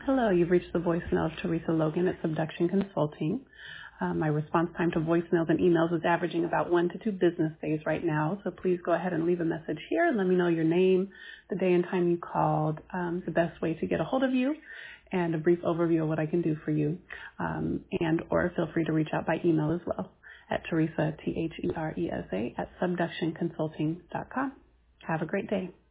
Hello, you've reached the voicemail of Teresa Logan at Subduction Consulting. My response time to voicemails and emails is averaging about 1 to 2 business days right now, so please go ahead and leave a message here and let me know your name, the day and time you called, the best way to get a hold of you, and a brief overview of what I can do for you, and or feel free to reach out by email as well at Teresa, Teresa, at subductionconsulting.com. Have a great day.